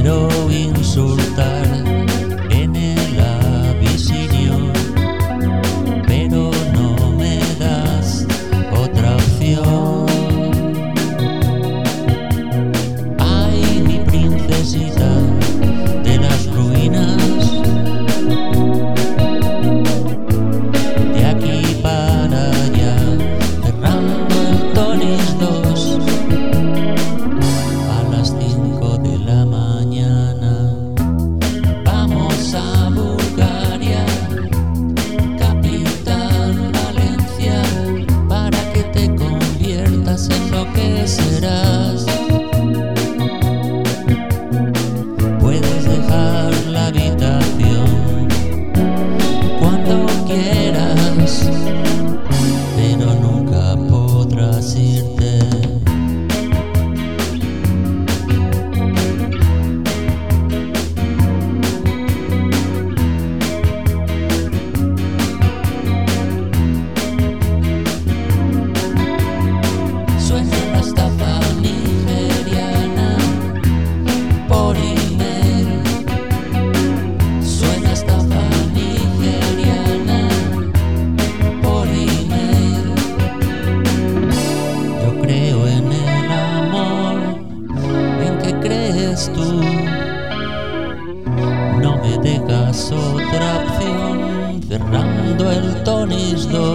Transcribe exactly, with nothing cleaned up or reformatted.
quiero insultar en el avisinio, pero no me das otra opción. Ay, mi princesita de las ruinas, de aquí para allá, cerrando el Tonis dos a las cinco de la mañana. Vamos a Bulgaria, capital Valencia, para que te conviertas en lo que serás. Puedes dejar la habitación cuando quieras, pero nunca podrás irte. Suena la estafa nigeriana por email. Suena estafa nigeriana por email. Yo creo en el amor, ¿en qué crees tú? No me dejas otra opción, cerrando el Tonis dos.